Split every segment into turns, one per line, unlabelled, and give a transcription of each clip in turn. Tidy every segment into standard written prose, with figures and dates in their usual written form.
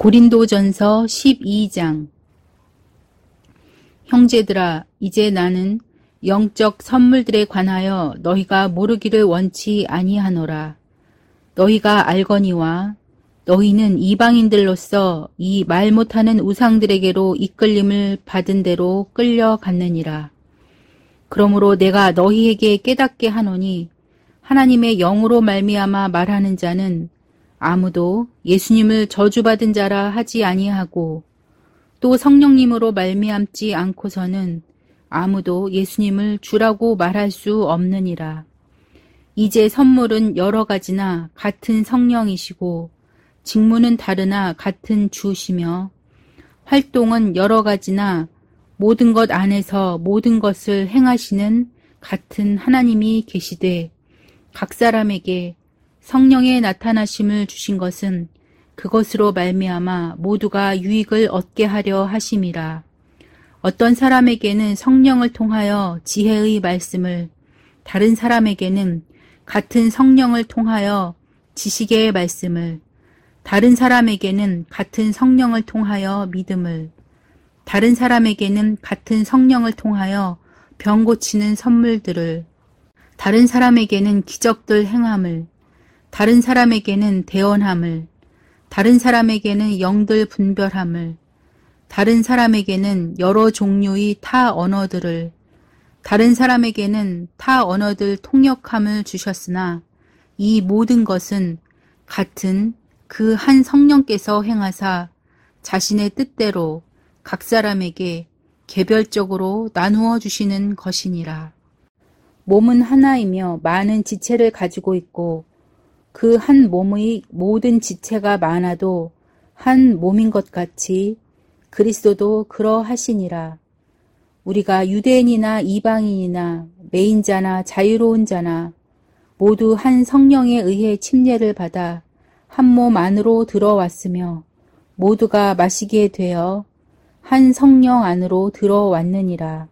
고린도전서 12장. 형제들아, 이제 나는 영적 선물들에 관하여 너희가 모르기를 원치 아니하노라. 너희가 알거니와 너희는 이방인들로서 이 말 못하는 우상들에게로 이끌림을 받은 대로 끌려갔느니라. 그러므로 내가 너희에게 깨닫게 하노니 하나님의 영으로 말미암아 말하는 자는 아무도 예수님을 저주받은 자라 하지 아니하고 또 성령님으로 말미암지 않고서는 아무도 예수님을 주라고 말할 수 없느니라. 이제 선물은 여러 가지나 같은 성령이시고 직무는 다르나 같은 주시며 활동은 여러 가지나 모든 것 안에서 모든 것을 행하시는 같은 하나님이 계시되 각 사람에게 성령의 나타나심을 주신 것은 그것으로 말미암아 모두가 유익을 얻게 하려 하심이라. 어떤 사람에게는 성령을 통하여 지혜의 말씀을, 다른 사람에게는 같은 성령을 통하여 지식의 말씀을, 다른 사람에게는 같은 성령을 통하여 믿음을, 다른 사람에게는 같은 성령을 통하여 병 고치는 선물들을, 다른 사람에게는 기적들 행함을, 다른 사람에게는 대언함을, 다른 사람에게는 영들 분별함을, 다른 사람에게는 여러 종류의 타 언어들을, 다른 사람에게는 타 언어들 통역함을 주셨으나 이 모든 것은 같은 그 한 성령께서 행하사 자신의 뜻대로 각 사람에게 개별적으로 나누어 주시는 것이니라. 몸은 하나이며 많은 지체를 가지고 있고 그 한 몸의 모든 지체가 많아도 한 몸인 것 같이 그리스도도 그러하시니라. 우리가 유대인이나 이방인이나 매인자나 자유로운 자나 모두 한 성령에 의해 침례를 받아 한 몸 안으로 들어왔으며 모두가 마시게 되어 한 성령 안으로 들어왔느니라.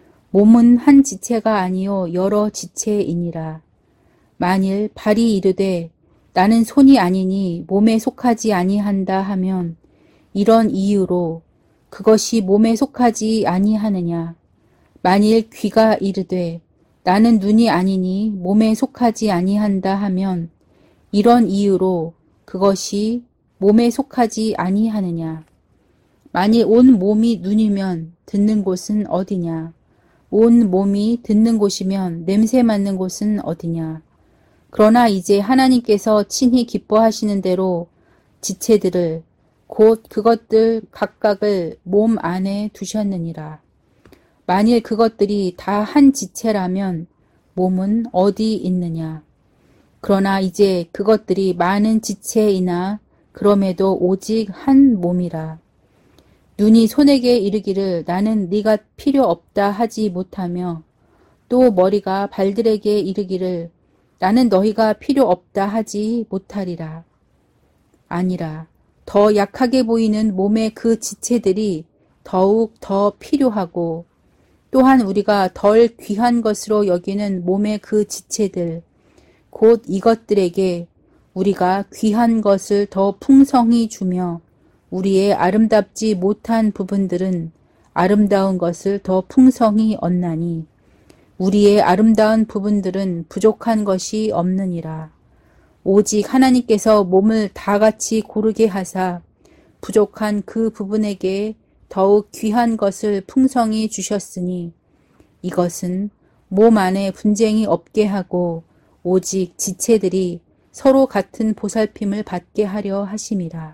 몸은 한 지체가 아니요 여러 지체이니라. 만일 발이 이르되 나는 손이 아니니 몸에 속하지 아니한다 하면 이런 이유로 그것이 몸에 속하지 아니하느냐. 만일 귀가 이르되 나는 눈이 아니니 몸에 속하지 아니한다 하면 이런 이유로 그것이 몸에 속하지 아니하느냐. 만일 온 몸이 눈이면 듣는 곳은 어디냐. 온 몸이 듣는 곳이면 냄새 맡는 곳은 어디냐. 그러나 이제 하나님께서 친히 기뻐하시는 대로 지체들을 곧 그것들 각각을 몸 안에 두셨느니라. 만일 그것들이 다 한 지체라면 몸은 어디 있느냐. 그러나 이제 그것들이 많은 지체이나 그럼에도 오직 한 몸이라. 눈이 손에게 이르기를 나는 네가 필요 없다 하지 못하며 또 머리가 발들에게 이르기를 나는 너희가 필요 없다 하지 못하리라. 아니라 더 약하게 보이는 몸의 그 지체들이 더욱 더 필요하고 또한 우리가 덜 귀한 것으로 여기는 몸의 그 지체들 곧 이것들에게 우리가 귀한 것을 더 풍성히 주며 우리의 아름답지 못한 부분들은 아름다운 것을 더 풍성히 얻나니 우리의 아름다운 부분들은 부족한 것이 없느니라. 오직 하나님께서 몸을 다 같이 고르게 하사 부족한 그 부분에게 더욱 귀한 것을 풍성히 주셨으니 이것은 몸 안에 분쟁이 없게 하고 오직 지체들이 서로 같은 보살핌을 받게 하려 하심이라.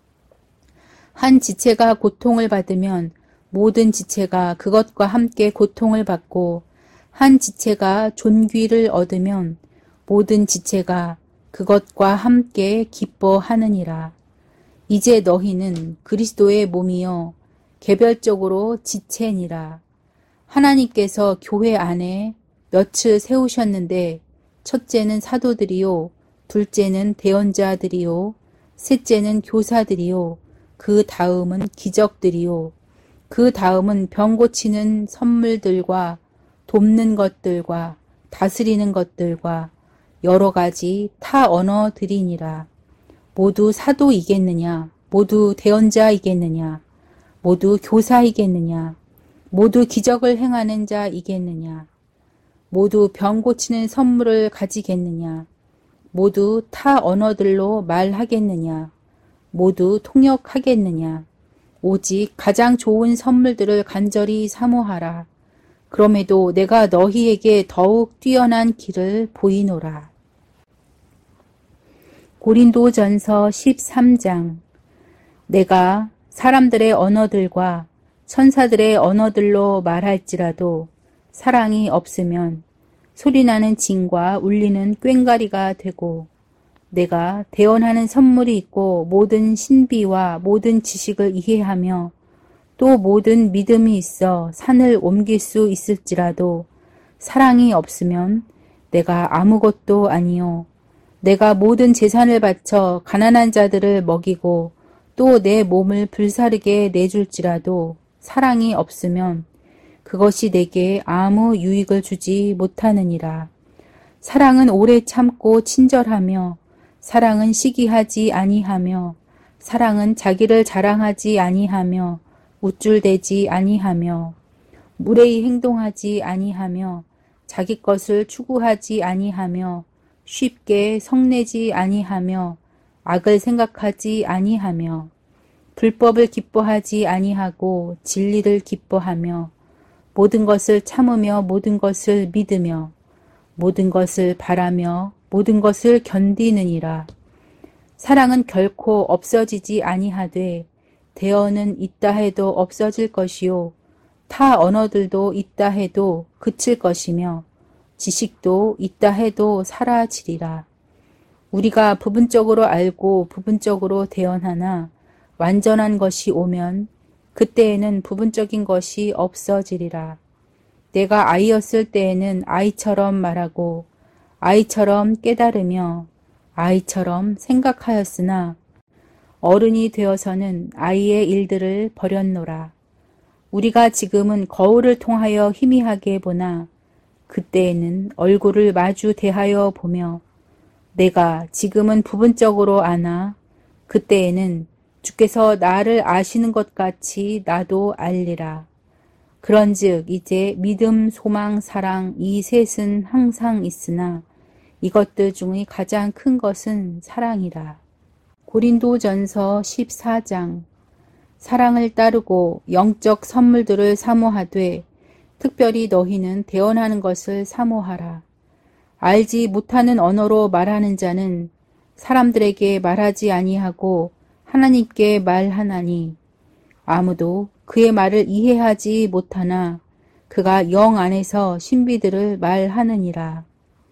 한 지체가 고통을 받으면 모든 지체가 그것과 함께 고통을 받고 한 지체가 존귀를 얻으면 모든 지체가 그것과 함께 기뻐하느니라. 이제 너희는 그리스도의 몸이요 개별적으로 지체니라. 하나님께서 교회 안에 몇을 세우셨는데 첫째는 사도들이요 둘째는 대언자들이요 셋째는 교사들이요 그 다음은 기적들이요 그 다음은 병 고치는 선물들과 돕는 것들과 다스리는 것들과 여러 가지 타 언어들이니라. 모두 사도이겠느냐? 모두 대언자이겠느냐? 모두 교사이겠느냐? 모두 기적을 행하는 자이겠느냐? 모두 병 고치는 선물을 가지겠느냐? 모두 타 언어들로 말하겠느냐? 모두 통역하겠느냐? 오직 가장 좋은 선물들을 간절히 사모하라. 그럼에도 내가 너희에게 더욱 뛰어난 길을 보이노라. 고린도전서 13장. 내가 사람들의 언어들과 천사들의 언어들로 말할지라도 사랑이 없으면 소리나는 징과 울리는 꽹과리가 되고, 내가 대언하는 선물이 있고 모든 신비와 모든 지식을 이해하며 또 모든 믿음이 있어 산을 옮길 수 있을지라도 사랑이 없으면 내가 아무것도 아니요. 내가 모든 재산을 바쳐 가난한 자들을 먹이고 또 내 몸을 불사르게 내줄지라도 사랑이 없으면 그것이 내게 아무 유익을 주지 못하느니라. 사랑은 오래 참고 친절하며 사랑은 시기하지 아니하며 사랑은 자기를 자랑하지 아니하며 우쭐대지 아니하며 무례히 행동하지 아니하며 자기 것을 추구하지 아니하며 쉽게 성내지 아니하며 악을 생각하지 아니하며 불법을 기뻐하지 아니하고 진리를 기뻐하며 모든 것을 참으며 모든 것을 믿으며 모든 것을 바라며 모든 것을 견디느니라. 사랑은 결코 없어지지 아니하되 대언은 있다 해도 없어질 것이요 타 언어들도 있다 해도 그칠 것이며 지식도 있다 해도 사라지리라. 우리가 부분적으로 알고 부분적으로 대언하나 완전한 것이 오면 그때에는 부분적인 것이 없어지리라. 내가 아이였을 때에는 아이처럼 말하고 아이처럼 깨달으며 아이처럼 생각하였으나 어른이 되어서는 아이의 일들을 버렸노라. 우리가 지금은 거울을 통하여 희미하게 보나 그때에는 얼굴을 마주 대하여 보며 내가 지금은 부분적으로 아나 그때에는 주께서 나를 아시는 것 같이 나도 알리라. 그런즉 이제 믿음, 소망, 사랑 이 셋은 항상 있으나 이것들 중의 가장 큰 것은 사랑이라. 고린도전서 14장. 사랑을 따르고 영적 선물들을 사모하되 특별히 너희는 대언하는 것을 사모하라. 알지 못하는 언어로 말하는 자는 사람들에게 말하지 아니하고 하나님께 말하나니 아무도 그의 말을 이해하지 못하나 그가 영 안에서 신비들을 말하느니라.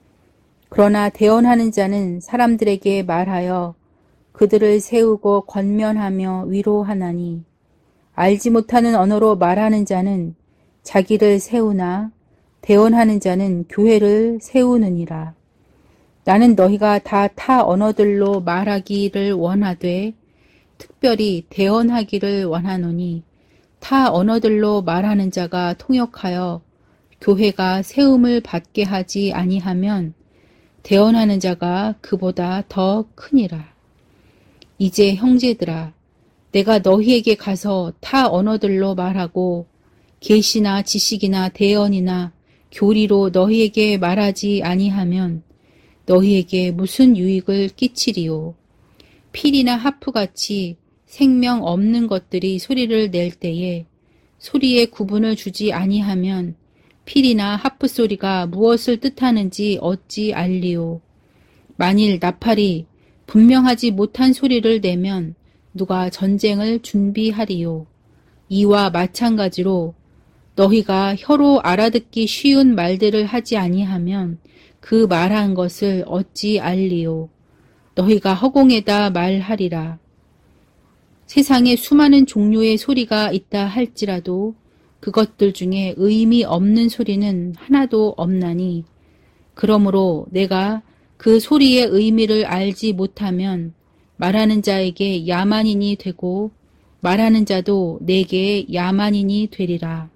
그러나 대언하는 자는 사람들에게 말하여 그들을 세우고 권면하며 위로하나니 알지 못하는 언어로 말하는 자는 자기를 세우나 대언하는 자는 교회를 세우느니라. 나는 너희가 다 타 언어들로 말하기를 원하되 특별히 대언하기를 원하노니 타 언어들로 말하는 자가 통역하여 교회가 세움을 받게 하지 아니하면 대언하는 자가 그보다 더 크니라. 이제 형제들아, 내가 너희에게 가서 타 언어들로 말하고 계시나 지식이나 대언이나 교리로 너희에게 말하지 아니하면 너희에게 무슨 유익을 끼치리요. 필이나 하프같이 생명 없는 것들이 소리를 낼 때에 소리에 구분을 주지 아니하면 필이나 하프 소리가 무엇을 뜻하는지 어찌 알리요. 만일 나팔이 분명하지 못한 소리를 내면 누가 전쟁을 준비하리요. 이와 마찬가지로 너희가 혀로 알아듣기 쉬운 말들을 하지 아니하면 그 말한 것을 어찌 알리요. 너희가 허공에다 말하리라. 세상에 수많은 종류의 소리가 있다 할지라도 그것들 중에 의미 없는 소리는 하나도 없나니 그러므로 내가 그 소리의 의미를 알지 못하면 말하는 자에게 야만인이 되고 말하는 자도 내게 야만인이 되리라.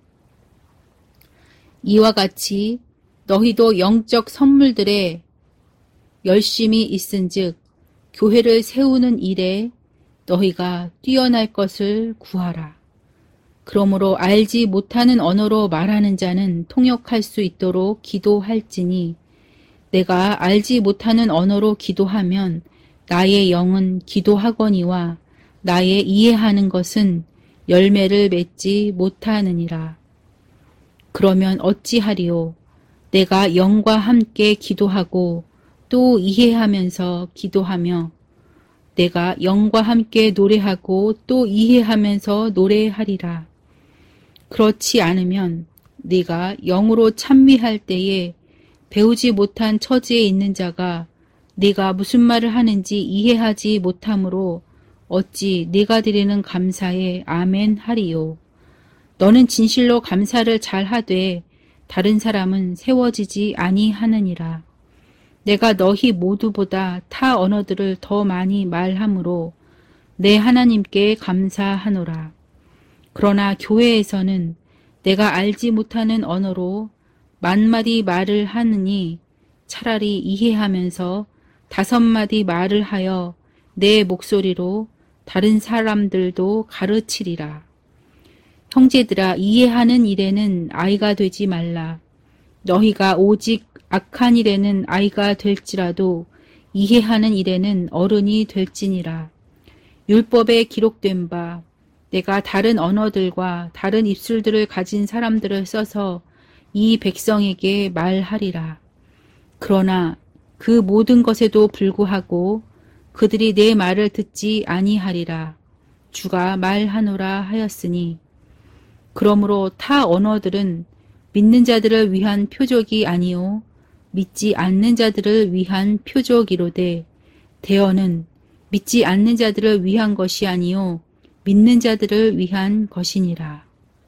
이와 같이 너희도 영적 선물들에 열심히 있은즉 교회를 세우는 일에 너희가 뛰어날 것을 구하라. 그러므로 알지 못하는 언어로 말하는 자는 통역할 수 있도록 기도할지니 내가 알지 못하는 언어로 기도하면 나의 영은 기도하거니와 나의 이해하는 것은 열매를 맺지 못하느니라. 그러면 어찌하리요? 내가 영과 함께 기도하고 또 이해하면서 기도하며 내가 영과 함께 노래하고 또 이해하면서 노래하리라. 그렇지 않으면 네가 영으로 찬미할 때에 배우지 못한 처지에 있는 자가 네가 무슨 말을 하는지 이해하지 못하므로 어찌 네가 드리는 감사에 아멘 하리요. 너는 진실로 감사를 잘하되 다른 사람은 세워지지 아니하느니라. 내가 너희 모두보다 타 언어들을 더 많이 말하므로 내 하나님께 감사하노라. 그러나 교회에서는 내가 알지 못하는 언어로 만마디 말을 하느니 차라리 이해하면서 5마디 말을 하여 내 목소리로 다른 사람들도 가르치리라. 형제들아, 이해하는 일에는 아이가 되지 말라. 너희가 오직 악한 일에는 아이가 될지라도 이해하는 일에는 어른이 될지니라. 율법에 기록된 바 내가 다른 언어들과 다른 입술들을 가진 사람들을 써서 이 백성에게 말하리라. 그러나 그 모든 것에도 불구하고 그들이 내 말을 듣지 아니하리라. 주가 말하노라 하였으니 그러므로 타 언어들은 믿는 자들을 위한 표적이 아니요 믿지 않는 자들을 위한 표적이로되 대언은 믿지 않는 자들을 위한 것이 아니요 믿는 자들을 위한 것이니라.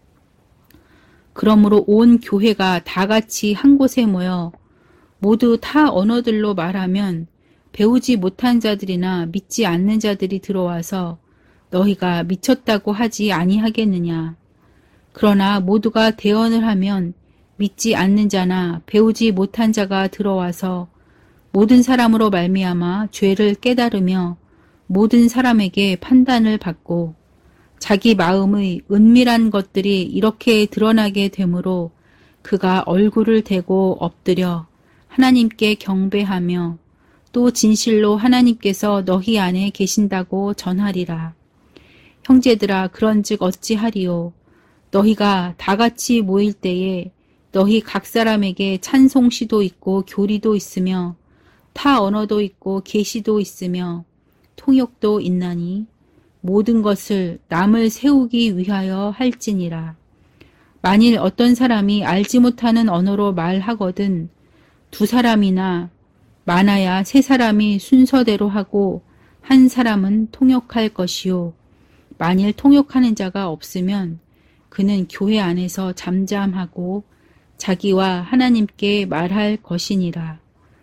그러므로 온 교회가 다 같이 한 곳에 모여 모두 타 언어들로 말하면 배우지 못한 자들이나 믿지 않는 자들이 들어와서 너희가 미쳤다고 하지 아니하겠느냐. 그러나 모두가 대언을 하면 믿지 않는 자나 배우지 못한 자가 들어와서 모든 사람으로 말미암아 죄를 깨달으며 모든 사람에게 판단을 받고 자기 마음의 은밀한 것들이 이렇게 드러나게 되므로 그가 얼굴을 대고 엎드려 하나님께 경배하며 또 진실로 하나님께서 너희 안에 계신다고 전하리라. 형제들아, 그런즉 어찌하리요? 너희가 다 같이 모일 때에 너희 각 사람에게 찬송시도 있고 교리도 있으며 타 언어도 있고 계시도 있으며 통역도 있나니 모든 것을 남을 세우기 위하여 할지니라. 만일 어떤 사람이 알지 못하는 언어로 말하거든 2사람이나 많아야 3사람이 순서대로 하고 1사람은 통역할 것이요. 만일 통역하는 자가 없으면 그는 교회 안에서 잠잠하고 자기와 하나님께 말할 것이니라.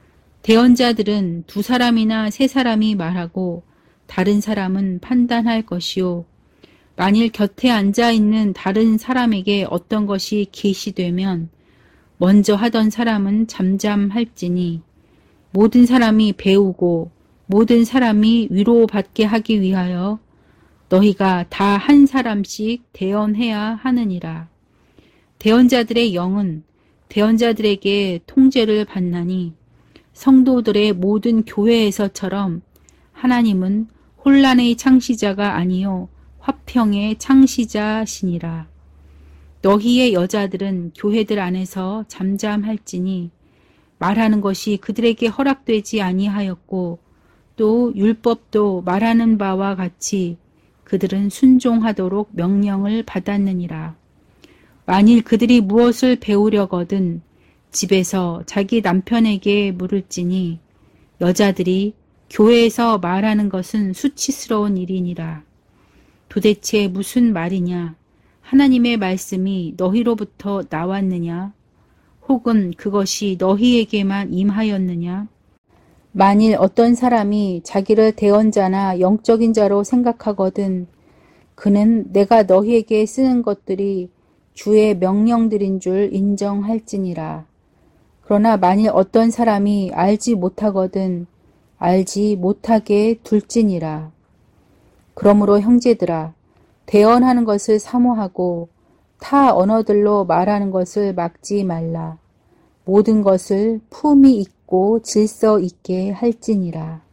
대언자들은 2사람이나 3사람이 말하고 다른 사람은 판단할 것이요. 만일 곁에 앉아있는 다른 사람에게 어떤 것이 계시되면 먼저 하던 사람은 잠잠할지니 모든 사람이 배우고 모든 사람이 위로받게 하기 위하여 너희가 다 한 사람씩 대언해야 하느니라. 대언자들의 영은 대언자들에게 통제를 받나니 성도들의 모든 교회에서처럼 하나님은 혼란의 창시자가 아니요 화평의 창시자시니라. 너희의 여자들은 교회들 안에서 잠잠할지니 말하는 것이 그들에게 허락되지 아니하였고 또 율법도 말하는 바와 같이 그들은 순종하도록 명령을 받았느니라. 만일 그들이 무엇을 배우려거든 집에서 자기 남편에게 물을지니 여자들이 교회에서 말하는 것은 수치스러운 일이니라. 도대체 무슨 말이냐? 하나님의 말씀이 너희로부터 나왔느냐? 혹은 그것이 너희에게만 임하였느냐? 만일 어떤 사람이 자기를 대언자나 영적인 자로 생각하거든 그는 내가 너희에게 쓰는 것들이 주의 명령들인 줄 인정할지니라. 그러나 만일 어떤 사람이 알지 못하거든 알지 못하게 둘지니라. 그러므로 형제들아, 대언하는 것을 사모하고 타 언어들로 말하는 것을 막지 말라. 모든 것을 품위 있고 질서 있게 할지니라.